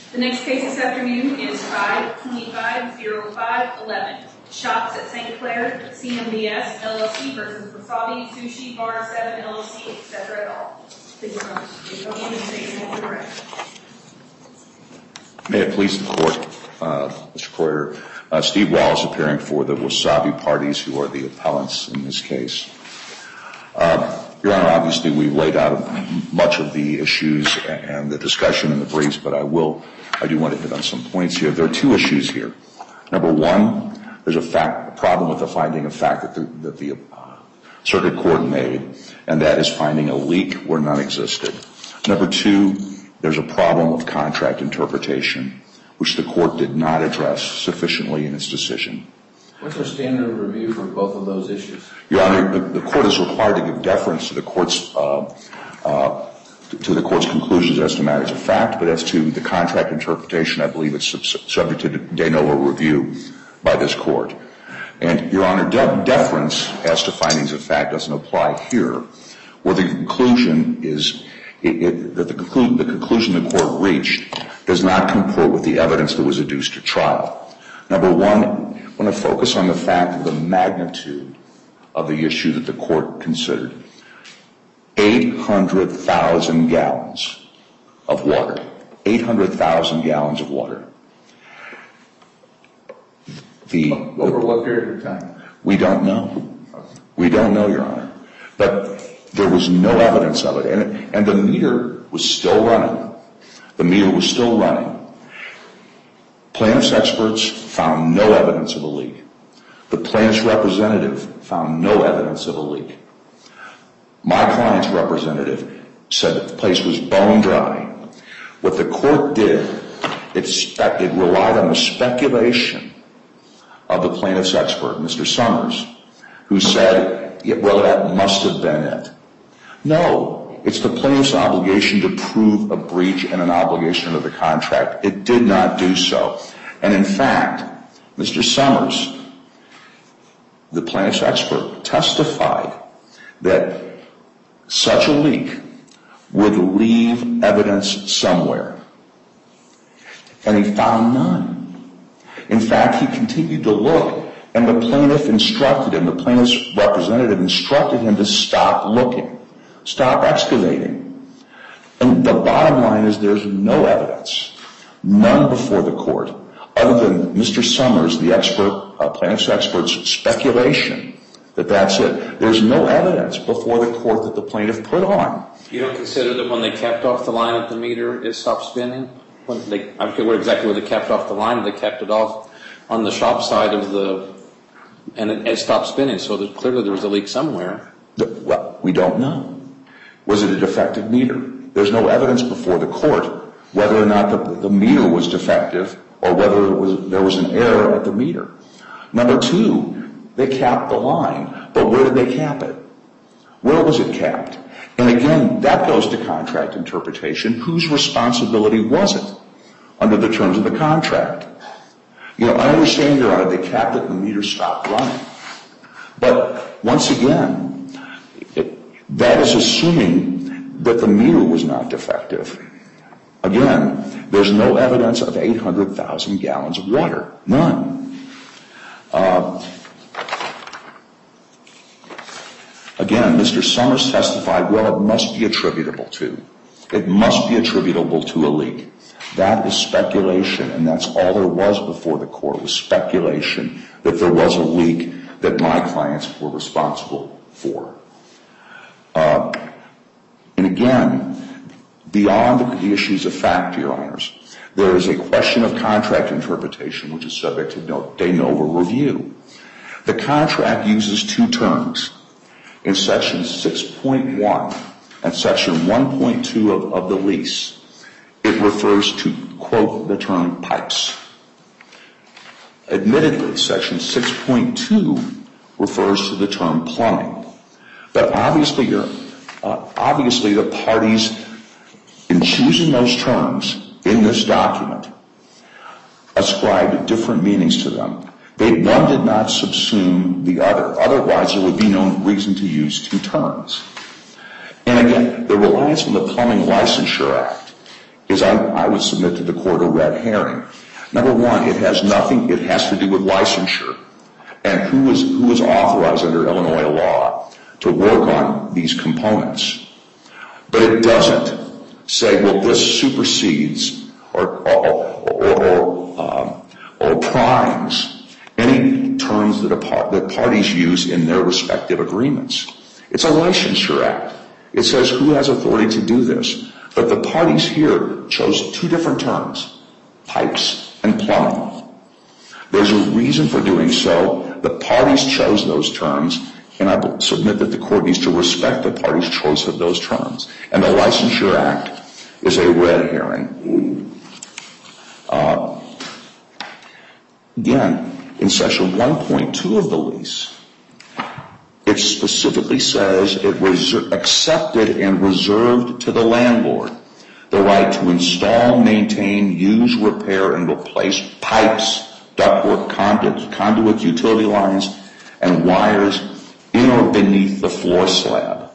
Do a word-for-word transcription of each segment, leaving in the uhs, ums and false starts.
The next case this afternoon is five twenty-five oh five eleven. Shops at Saint Clair, C M B S, L L C versus Wasabi Sushi Bar seven, L L C, et cetera et al. Please come. Please go in and say your name and direct. May it please the Court, uh, Mister Croyer, uh, Steve Wallace appearing for the Wasabi parties who are the appellants in this case. Uh, Your Honor, obviously we've laid out much of the issues and the discussion in the briefs, but I will, I do want to hit on some points here. There are two issues here. Number one, there's a fact, a problem with the finding of fact that the, that the uh, circuit court made, and that is finding a leak where none existed. Number two, there's a problem of contract interpretation, which the court did not address sufficiently in its decision. What's our standard of review for both of those issues? Your Honor, the, the court is required to give deference to the court's uh, uh, to the court's conclusions as to matters of fact, but as to the contract interpretation, I believe it's sub- subject to de novo review by this court. And, Your Honor, de- deference as to findings of fact doesn't apply here, where the conclusion is it, it, that the, conclu- the conclusion the court reached does not comport with the evidence that was adduced at trial. Number one, I want to focus on the fact of the magnitude of the issue that the court considered. eight hundred thousand gallons of water. eight hundred thousand gallons of water. The, Over what period of time? We don't know. We don't know, Your Honor. But there was no evidence of it. And, and the meter was still running. The meter was still running. Plaintiff's experts found no evidence of a leak. The plaintiff's representative found no evidence of a leak. My client's representative said that the place was bone dry. What the court did, it, spe- it relied on the speculation of the plaintiff's expert, Mister Summers, who said, yeah, well, that must have been it. No, it's the plaintiff's obligation to prove a breach and an obligation of the contract. It did not do so. And in fact, Mister Summers, the plaintiff's expert, testified that such a leak would leave evidence somewhere. And he found none. In fact, he continued to look, and the plaintiff instructed him, the plaintiff's representative instructed him to stop looking, stop excavating. And the bottom line is there's no evidence, none before the court, other than Mister Summers, the expert, uh, plaintiff's expert's speculation that that's it. There's no evidence before the court that the plaintiff put on. You don't consider that when they capped off the line at the meter, it stopped spinning? When they, I forget where exactly where they capped off the line. They capped it off on the shop side of the, and it, it stopped spinning. So there's, clearly there was a leak somewhere. The, well, we don't know. Was it a defective meter? There's no evidence before the court whether or not the, the meter was defective or whether it was, there was an error at the meter. Number two, they capped the line, but where did they cap it? Where was it capped? And again, that goes to contract interpretation. Whose responsibility was it under the terms of the contract? You know, I understand, Your Honor, they capped it and the meter stopped running. But once again, it, that is assuming that the meter was not defective. Again, there's no evidence of eight hundred thousand gallons of water. None. Uh, again, Mister Summers testified, well, it must be attributable to. It must be attributable to a leak. That is speculation, and that's all there was before the court was speculation that there was a leak that my clients were responsible for. Uh, and again, beyond the issues of fact, Your Honors, there is a question of contract interpretation which is subject to de novo review. The contract uses two terms. In Section six point one and Section one point two of, of the lease, it refers to, quote, the term pipes. Admittedly, Section six point two refers to the term plumbing. But obviously, you're, uh, obviously the parties, in choosing those terms in this document, ascribed different meanings to them. They, one did not subsume the other. Otherwise, there would be no reason to use two terms. And again, the reliance on the Plumbing Licensure Act is I, I would submit to the court a red herring. Number one, it has nothing, it has to do with licensure and who is, who is authorized under Illinois law to work on these components. But it doesn't say, well, this supersedes or, or, or, or, um, or primes any terms that, a par- that parties use in their respective agreements. It's a licensure act. It says who has authority to do this. But the parties here chose two different terms, pipes and plumbing. There's a reason for doing so. The parties chose those terms, and I submit that the court needs to respect the parties' choice of those terms. And the Licensure Act is a red herring. Uh, again, in section one point two of the lease, it specifically says it was accepted and reserved to the landlord the right to install, maintain, use, repair, and replace pipes, ductwork, conduit, conduit, utility lines, and wires in or beneath the floor slab.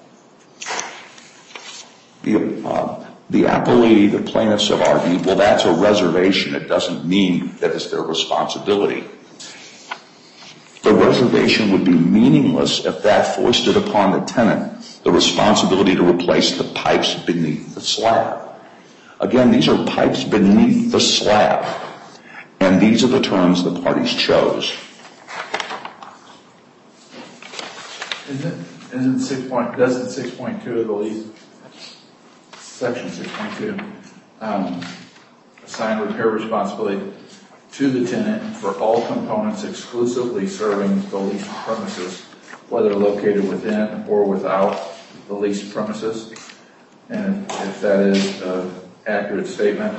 The, uh, the appellee, the plaintiffs have argued, well, that's a reservation. It doesn't mean that it's their responsibility. The reservation would be meaningless if that foisted upon the tenant the responsibility to replace the pipes beneath the slab. Again, these are pipes beneath the slab, and these are the terms the parties chose. Isn't, isn't six point, doesn't six point two of the lease, section six point two, um, assign repair responsibility to the tenant for all components exclusively serving the leased premises, whether located within or without the leased premises? And if that is an accurate statement,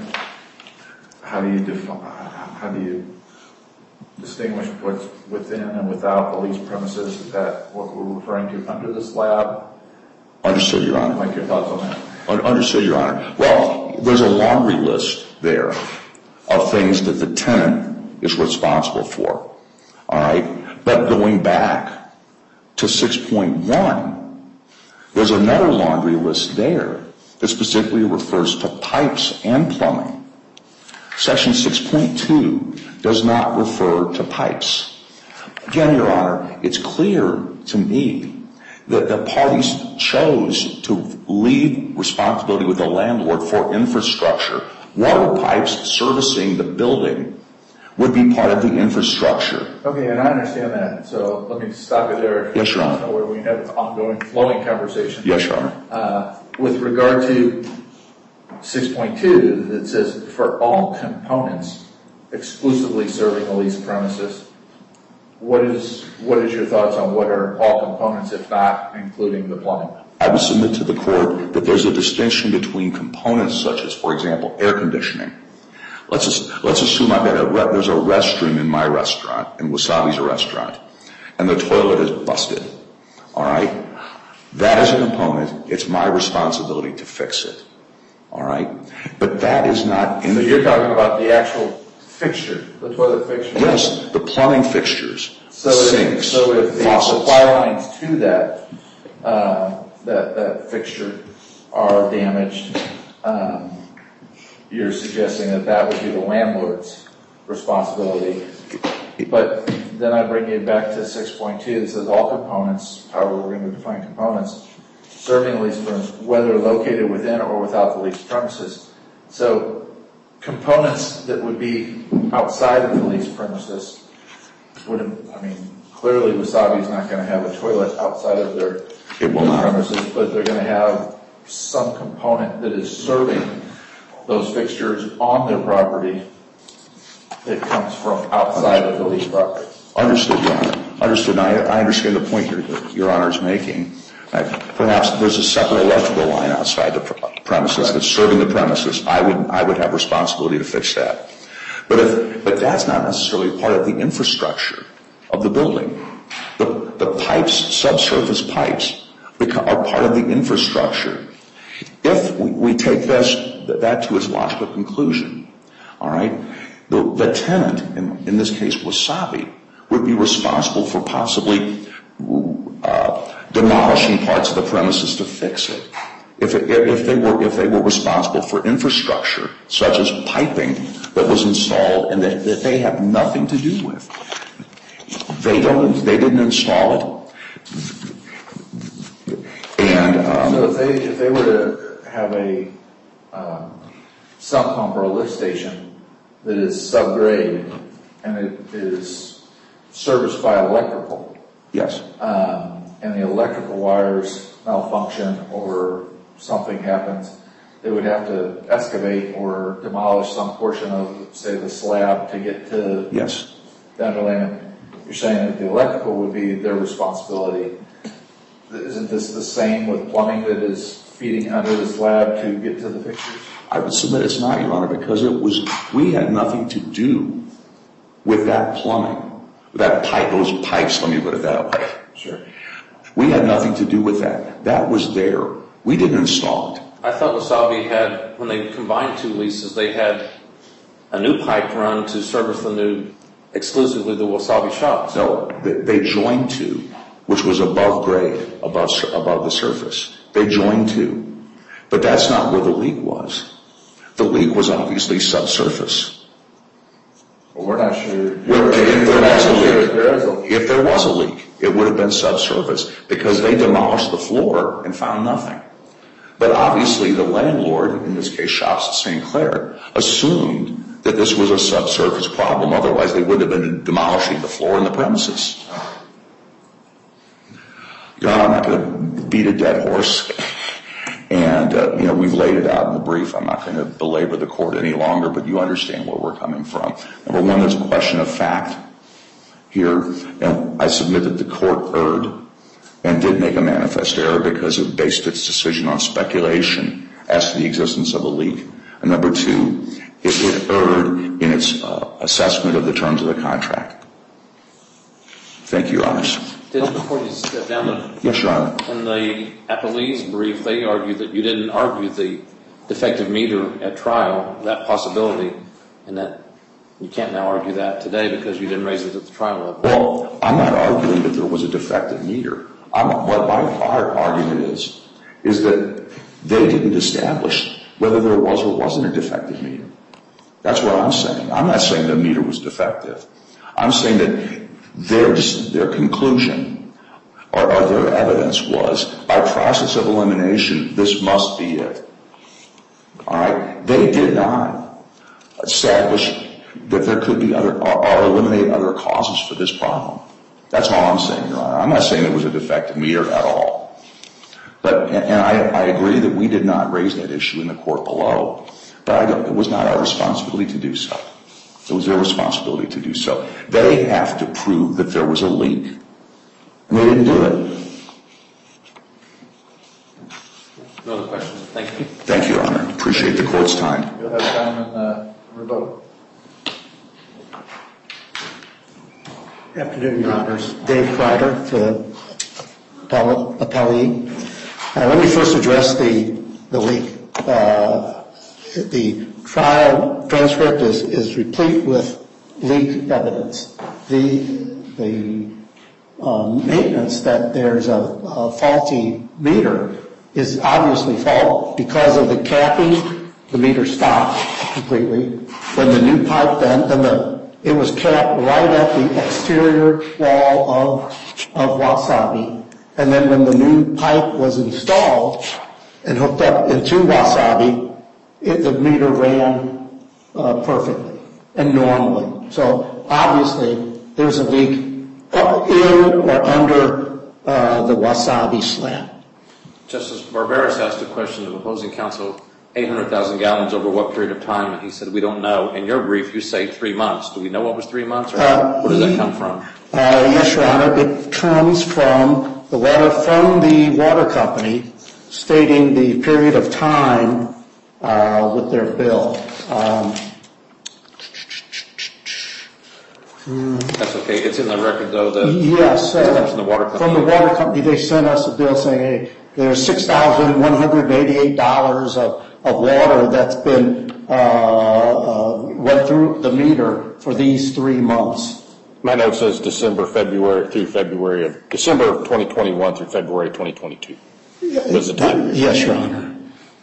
how do you define, how do you distinguish what's within and without the leased premises? Is that what we're referring to under the slab? Understood, Your Honor. I'd like your thoughts on that. Understood, Your Honor. Well, there's a laundry list there of things that the tenant is responsible for. All right? But going back to six point one, there's another laundry list there that specifically refers to pipes and plumbing. Section six point two does not refer to pipes. Again, Your Honor, it's clear to me that the parties chose to leave responsibility with the landlord for infrastructure. Water pipes servicing the building would be part of the infrastructure. Okay, and I understand that. So let me stop you there. Yes, Your Honor. Where we have an ongoing, flowing conversation. Yes, Your Honor. Uh, with regard to six point two, that says for all components exclusively serving the leased premises, what is what is your thoughts on what are all components, if not including the plumbing? I would submit to the court that there's a distinction between components such as, for example, air conditioning. Let's just, let's assume I've got a re- there's a restroom in my restaurant, in Wasabi's restaurant, and the toilet is busted. All right? That is a component. It's my responsibility to fix it. All right? But that is not in So the... you're talking about the actual fixture, the toilet fixture? Yes, the plumbing fixtures, So sinks, if, so if the faucets. supply lines to that, uh, that, that fixture are damaged, um, you're suggesting that that would be the landlord's responsibility. But then I bring you back to six point two that says all components, however we're going to define components, serving the leased premises, whether located within or without the leased premises. So components that would be outside of the leased premises would, I mean, clearly Wasabi's not going to have a toilet outside of their It will not. premises, but they're going to have some component that is serving those fixtures on their property that comes from outside of the leased property. Understood, Your Honor. Understood. I, I understand the point your, Your Honor is making. Uh, perhaps there's a separate electrical line outside the pr- premises that's serving the premises. I would, I would have responsibility to fix that. But if, but that's not necessarily part of the infrastructure of the building. The, the pipes, subsurface pipes, become, are part of the infrastructure. If we, we take this, that to its logical conclusion, all right, the, the tenant, in, in this case Wasabi, would be responsible for possibly uh, demolishing parts of the premises to fix it. If, it, if, they were, if they were responsible for infrastructure, such as piping that was installed and that, that they have nothing to do with, they don't, they didn't install it. And um, so if they if they were to have a um, sump pump or a lift station that is subgrade and it is serviced by electrical, yes, um, and the electrical wires malfunction or something happens, they would have to excavate or demolish some portion of, say, the slab to get to yes. the underlayment. You're saying that the electrical would be their responsibility. Isn't this the same with plumbing that is feeding under the slab to get to the fixtures? I would submit it's not, Your Honor, because it was, we had nothing to do with that plumbing, that pipe, those pipes, let me put it that way. Sure. We had nothing to do with that. That was there. We didn't install it. I thought Wasabi had, when they combined two leases, they had a new pipe run to service the new, exclusively the Wasabi shops. No, they, they joined two, which was above grade, above, above the surface. They joined two. But that's not where the leak was. The leak was obviously subsurface. Well, we're not sure. Well, if there was a leak, there is a leak. if there was a leak, it would have been subsurface because they demolished the floor and found nothing. But obviously the landlord, in this case Shops at Saint Clair, assumed that this was a subsurface problem. Otherwise they would have been demolishing the floor and the premises. You know, I'm not going to beat a dead horse. And, uh, you know, we've laid it out in the brief. I'm not going to belabor the court any longer, but you understand where we're coming from. Number one, there's a question of fact here. And I submit that the court erred and did make a manifest error because it based its decision on speculation as to the existence of a leak. And number two, it, it erred in its uh, assessment of the terms of the contract. Thank you, Your Honors. Did, before you step down, the, yes, Your Honor. in the appellee's brief, they argued that you didn't argue the defective meter at trial, that possibility, and that you can't now argue that today because you didn't raise it at the trial level. Well, I'm not arguing that there was a defective meter. I'm, what my argument is, is that they didn't establish whether there was or wasn't a defective meter. That's what I'm saying. I'm not saying the meter was defective. I'm saying that their, their conclusion or, or their evidence was, by process of elimination, this must be it. All right? They did not establish that there could be other, or, or eliminate other causes for this problem. That's all I'm saying, Your Honor. I'm not saying it was a defective meter at all. But, and I, I agree that we did not raise that issue in the court below, but I don't, it was not our responsibility to do so. It was their responsibility to do so. They have to prove that there was a leak. And they didn't do it. No other questions. Thank you. Thank you, Your Honor. Appreciate the court's time. You'll have time in uh, rebuttal. Good afternoon, Your Honors. Dave Kreider for the appellee. Uh, let me first address the, the leak. Uh, the trial transcript is, is replete with leak evidence. The, the um, maintenance that there's a, a faulty meter is obviously fault because of the capping. The meter stopped completely. When the new pipe then, then the It was capped right at the exterior wall of, of Wasabi. And then when the new pipe was installed and hooked up into Wasabi, it, the meter ran uh, perfectly and normally. So obviously there's a leak in or under uh, the Wasabi slab. Justice Barberis asked a question of opposing counsel, eight hundred thousand gallons over what period of time? And he said, we don't know. In your brief, you say three months. Do we know what was three months? Or uh, where does that come from? Uh, yes, Your Honor. It comes from the letter from the water company stating the period of time uh, with their bill. Um, That's okay. It's in the record, though. That yes. It comes from the water company. From the water company, they sent us a bill saying, hey, there's six thousand one hundred eighty-eight dollars of of water that's been uh, uh, went through the meter for these three months. My note says December, February through February of December of twenty twenty-one through February twenty twenty-two. with the pipe. Yes, Your Honor.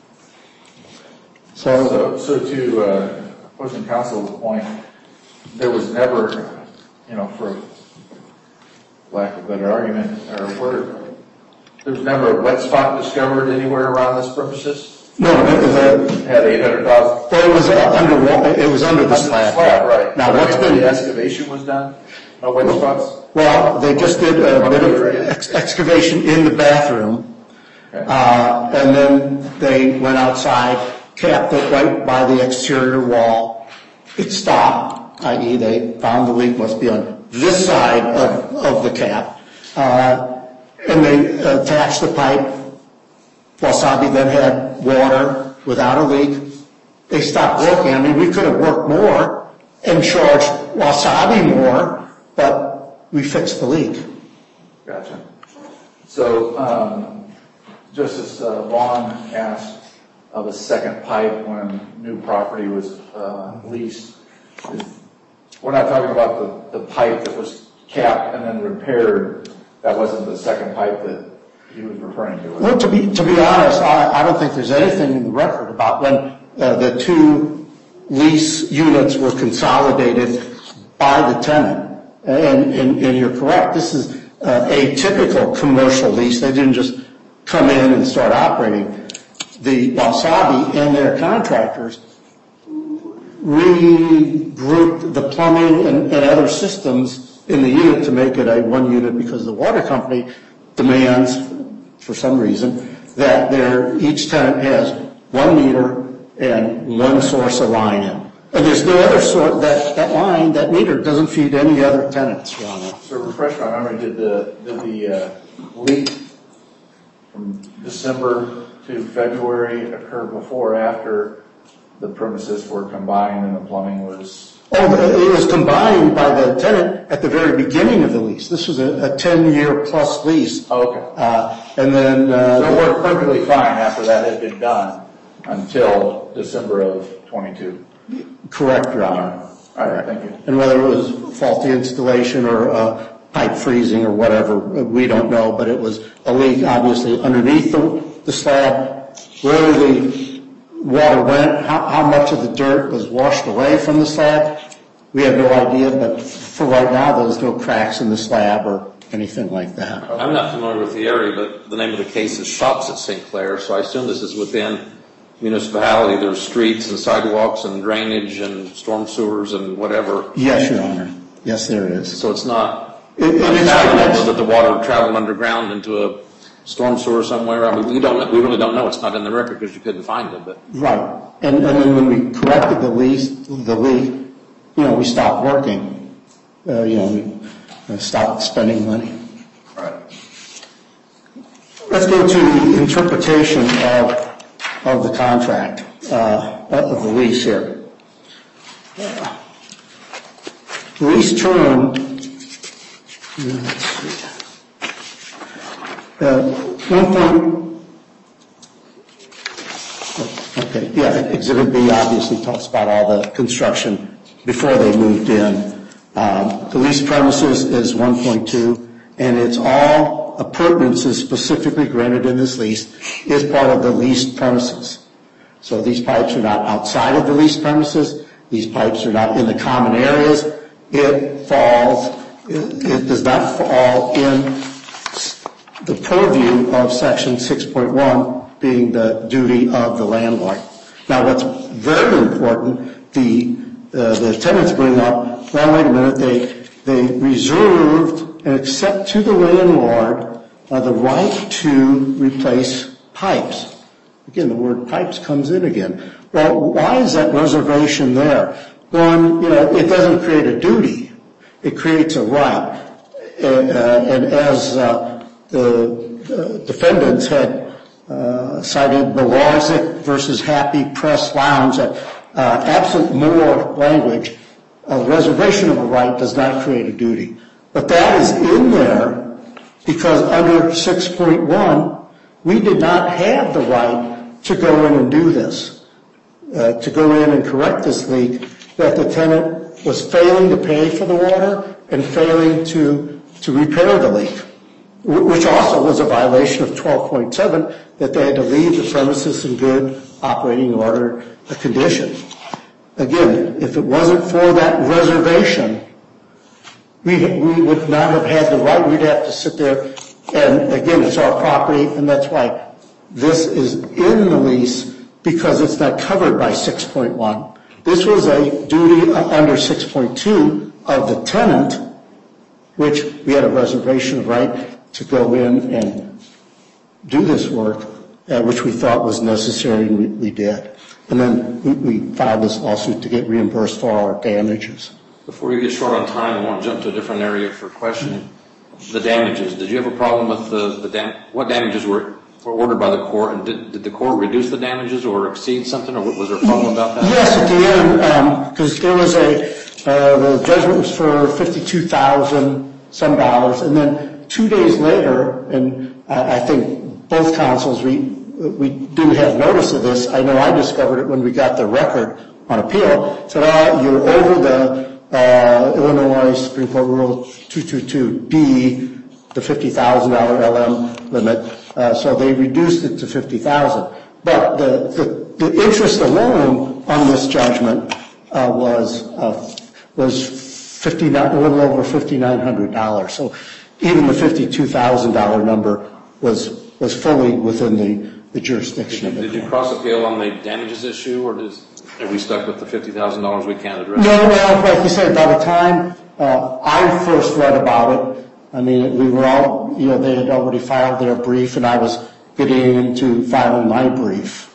So, So, so to uh, opposing counsel's point, there was never, you know, for lack of a better argument, or where, there was never a wet spot discovered anywhere around this premises? no, it, uh, Had eight hundred thousand? well, it was uh, under, wa- it was under the slab. Slab, right. Now, But what's I mean, when been, the excavation was done? No wet spots? well, they just did a bit of ex- excavation in the bathroom, Okay. uh, and then they went outside, capped it right by the exterior wall. It stopped, that is they found the leak must be on this side of, of the cap, uh, and they attached the pipe. Wasabi then had water without a leak. They stopped working. I mean, we could have worked more and charged Wasabi more, but we fixed the leak. Gotcha. So, um, Justice uh, Vaughn asked of a second pipe when new property was uh, leased. We're not talking about the, the pipe that was capped and then repaired. That wasn't the second pipe that he was referring to. Well, to be to be honest, I, I don't think there's anything in the record about when uh, the two lease units were consolidated by the tenant. And, and, and you're correct. This is uh, a typical commercial lease. They didn't just come in and start operating. The Wasabi and their contractors regrouped the plumbing and, and other systems in the unit to make it a one unit because the water company demands, for some reason, that their, each tenant has one meter and one source of line in. And there's no other sort, that, that line, that meter doesn't feed any other tenants, Your Honor. So refresh my memory, did the, did the uh, leak from December to February occur before or after the premises were combined and the plumbing was? Oh, it was combined by the tenant at the very beginning of the lease. This was a, a ten-year plus lease. Oh, okay. Uh, and then... Uh, So it worked perfectly fine after that had been done until December of twenty-two? Correct, Your Honor. All right, thank you. And whether it was faulty installation or uh, pipe freezing or whatever, we don't know, but it was a leak obviously underneath the, the slab. Where the water went, how, how much of the dirt was washed away from the slab, we have no idea, but for right now there's no cracks in the slab or anything like that. I'm not familiar with the area, but the name of the case is Shops at Saint Clair, so I assume this is within municipality. There's streets and sidewalks and drainage and storm sewers and whatever. Yes, Your Honor. Yes, there is. So it's not It, it is unfathomable that the water traveled underground into a storm sewer somewhere. I mean, we don't, we really don't know. It's not in the record because you couldn't find it. But right. And, and then when we corrected the lease, the leak, you know, we stopped working. Uh, you know, we uh, stopped spending money. All right. Let's go to the interpretation of of the contract, uh, of the lease here. Uh, lease term, let's see, uh, one point, okay, yeah, Exhibit B obviously talks about all the construction before they moved in. Um, the lease premises is one point two, and it's all appurtenances specifically granted in this lease is part of the leased premises. So these pipes are not outside of the leased premises. These pipes are not in the common areas. It falls, it, it does not fall in the purview of Section six point one being the duty of the landlord. Now what's very important, the, uh, the tenants bring up, well, wait a minute, they, they reserved and accept to the landlord uh, the right to replace pipes. Again, the word pipes comes in again. Well, why is that reservation there? One, you know, it doesn't create a duty. It creates a right. And, uh, and as uh, the, the defendants had uh, cited Belarzik versus Happy Press Lounge, that uh, absent more language, a reservation of a right does not create a duty. But that is in there because under six point one, we did not have the right to go in and do this, uh, to go in and correct this leak, that the tenant was failing to pay for the water and failing to, to repair the leak. which also was a violation of twelve point seven, that they had to leave the premises in good operating order condition. Again, if it wasn't for that reservation, we, we would not have had the right. We'd have to sit there, and again, it's our property, and that's why this is in the lease, because it's not covered by six point one. This was a duty under six point two of the tenant, which we had a reservation of right to go in and do this work, uh, which we thought was necessary, and we, we did. And then we, we filed this lawsuit to get reimbursed for our damages. Before you get short on time, I want to jump to a different area for questioning. The damages. Did you have a problem with the, the dam- what damages were, were ordered by the court, and did, did the court reduce the damages or exceed something, or was there a problem about that? Yes, at the end, because um, there was a, uh, the judgment was for fifty-two thousand some dollars, and then two days later, and I, I think both counsels, we, we didn't have notice of this. I know I discovered it when we got the record on appeal. Said, oh, you're over the uh, Illinois Supreme Court Rule two twenty-two D, the fifty thousand dollars L M limit. Uh, so they reduced it to fifty thousand dollars. But the, the, the interest alone on this judgment uh, was uh, was fifty-nine, a little over fifty-nine hundred dollars. So even the fifty-two thousand dollars number was was fully within the, the jurisdiction of the court. Did you cross appeal on the damages issue, or does, are we stuck with the fifty thousand dollars we can't address? No, well, like you said, by the time uh, I first read about it, I mean, we were all, you know, they had already filed their brief, and I was getting into filing my brief.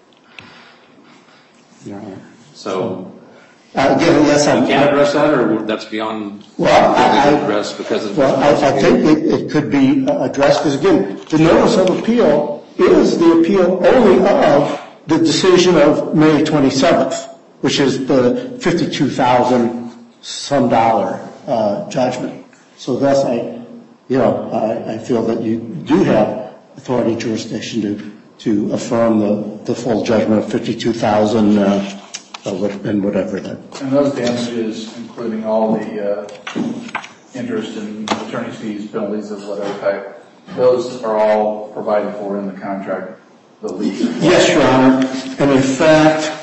Yeah. So, uh, again, yes, I you can't address that, or that's beyond well, I, address because of well, I, I think it, it could be addressed because, again, the notice of appeal is the appeal only of the decision of May twenty-seventh, which is the fifty-two thousand some dollar uh, judgment. So thus, I, you know, I, I feel that you do have authority jurisdiction to to affirm the, the full judgment of fifty-two thousand uh, and whatever that. And those damages, including all the uh, interest and attorney's fees, penalties of whatever type, those are all provided for in the contract, the lease. Yes, Your Honor. And in fact,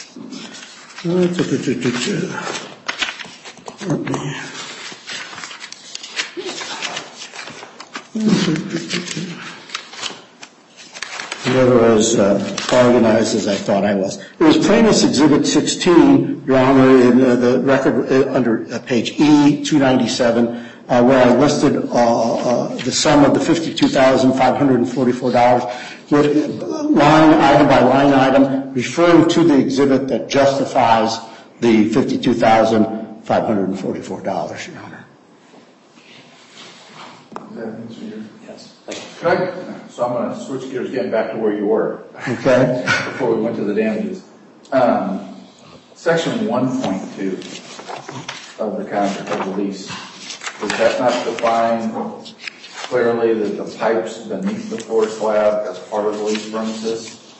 never as uh, organized as I thought I was. It was Plaintiff's Exhibit sixteen, Your Honor, in uh, the record uh, under uh, page E two ninety-seven, uh, where I listed uh, uh, the sum of the fifty-two thousand five hundred forty-four dollars, with line item by line item, referring to the exhibit that justifies the fifty-two thousand five hundred forty-four dollars, Your Honor. Does that answer your? Yes. Thank you. Could I, so I'm going to switch gears, getting back to where you were. Okay. Before we went to the damages. Um, section one point two of the contract of the lease, does that not define clearly that the pipes beneath the floor slab as part of the lease premises?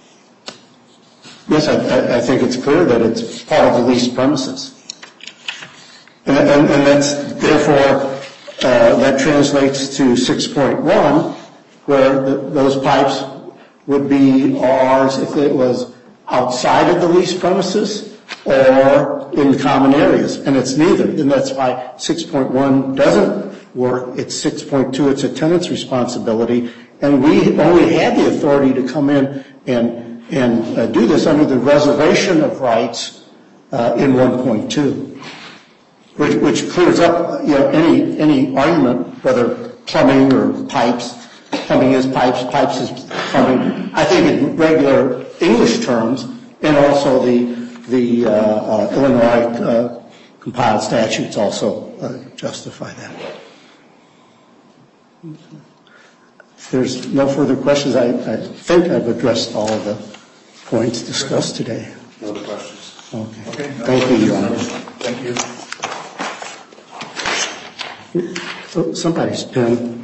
Yes, I, I think it's clear that it's part of the leased premises. And, and, and that's, therefore, uh, that translates to six point one, where the, those pipes would be ours if it was outside of the leased premises or in common areas. And it's neither. And that's why six point one doesn't work. It's six point two. It's a tenant's responsibility. And we only had the authority to come in and, and uh, do this under the reservation of rights uh, in one point two, which, which clears up, you know, any, any argument, whether plumbing or pipes. Plumbing is pipes, pipes is plumbing. I think in regular English terms, and also the the uh, uh, Illinois uh, compiled statutes also uh, justify that. If there's no further questions, I, I think I've addressed all of the points discussed today. No other questions? Okay. Okay. No Thank you, Your Honor. Thank you. Oh, somebody's pen.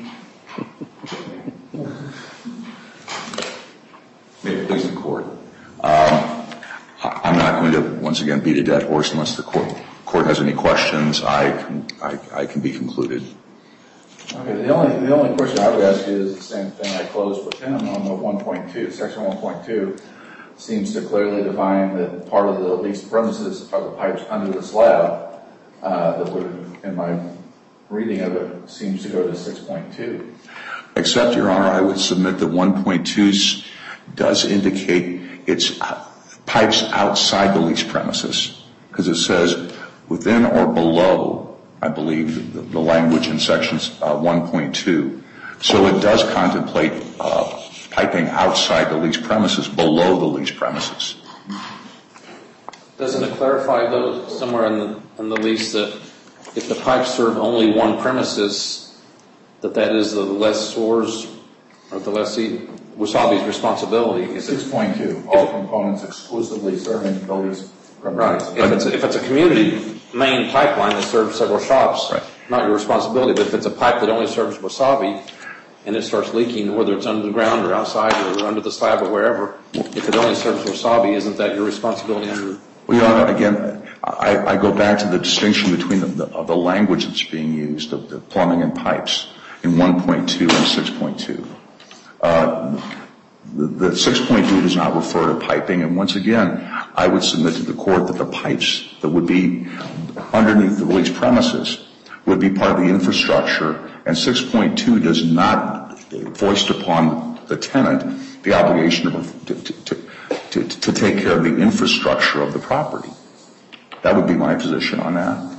May it please the court. Um, I'm not going to once again beat a dead horse unless the court, court has any questions. I can, I, I can be concluded. Okay, the only, the only question I would ask you is the same thing I closed with him on the one point two. Section one point two seems to clearly define that part of the leased premises are the pipes under the slab. Uh, that would, in my reading of it, seems to go to six point two. Except, Your Honor, I would submit that one point two does indicate it's pipes outside the leased premises, because it says within or below, I believe, the, the language in section uh, one point two. So it does contemplate uh, piping outside the leased premises, below the leased premises. Doesn't it clarify, though, somewhere in the, in the lease that if the pipes serve only one premises, that that is the lessor's or the lessee, Wasabi's responsibility? Is six point two, all components exclusively serving the leased premises. Right. If it's, a, if it's a community main pipeline that serves several shops, right, not your responsibility. But if it's a pipe that only serves Wasabi and it starts leaking, whether it's under the ground or outside or under the slab or wherever, if it only serves Wasabi, isn't that your responsibility under? Well, Your Honor, again, I, I go back to the distinction between the, the, the language that's being used of the plumbing and pipes in one point two and six point two. Uh, the, the six point two does not refer to piping, and once again, I would submit to the court that the pipes that would be underneath the leased premises would be part of the infrastructure, and six point two does not foist upon the tenant the obligation of, to, to, to, to take care of the infrastructure of the property. That would be my position on that.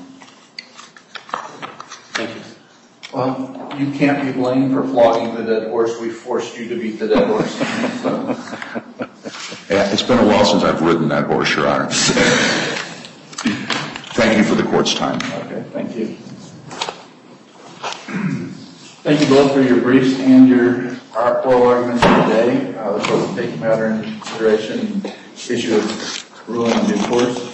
Thank you. Well, you can't be blamed for flogging the dead horse. We forced you to beat the dead horse. So. Yeah, it's been a while since I've ridden that horse, Your Honor. Thank you for the court's time. Okay, thank you. Thank you both for your briefs and your oral arguments today. Uh, the court will take the matter into consideration and issue a ruling in due course.